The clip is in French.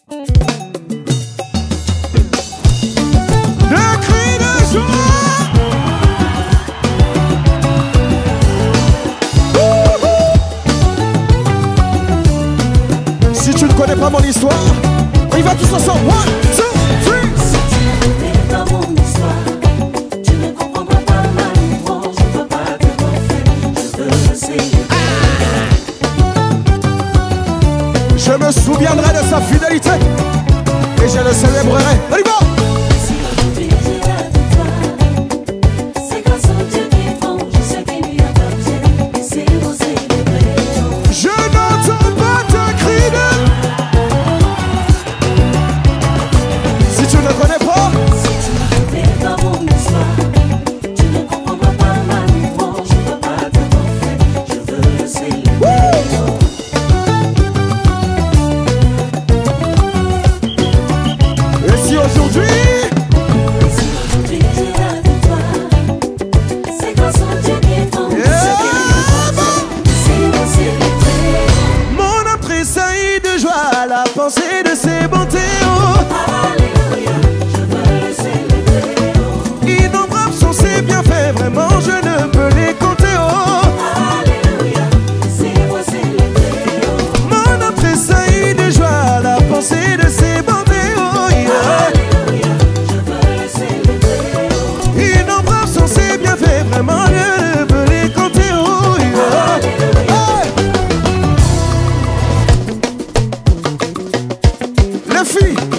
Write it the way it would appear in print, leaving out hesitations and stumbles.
Des cris de joie. Si tu ne connais pas mon histoire, on y va tous ensemble. 1, 2, 3. Si tu ne connais pas mon histoire, tu ne comprendras pas ma louange. Je ne veux pas te refaire, je veux le célébrer. Je me souviendrai de sa fidélité et je le célébrerai. On y va. Si aujourd'hui j'ai la victoire, c'est grâce au Dieu qui est bon, je sais qu'il lui appartient. Et c'est pour célébrer. Je n'entends pas tes cris de... Si tu ne connais pas, Si tu ne connais pas mon histoire, tu ne comprendras pas ma louange. Je ne veux pas te refaire, je veux le célébrer. et si aujourd'hui, Si aujourd'hui j'ai la victoire, c'est grâce au Dieu qui est bon, je sais qu'il lui appartient. Et c'est pour célébrer. mon âme tressaillit de joie à la pensée de ses bontés. Oh, Alléluia, je veux le célébrer. innombrables sont ses bienfaits, vraiment je ne peux les compter. Oh, Alléluia, c'est pour célébrer. mon âme tressaillit de joie à la pensée de ses bontés. Oh, yeah. Alléluia, je veux le célébrer. Innombrables sont ses bienfaits, vraiment je ne peux les compter. Oh, yeah. Hey. Les filles,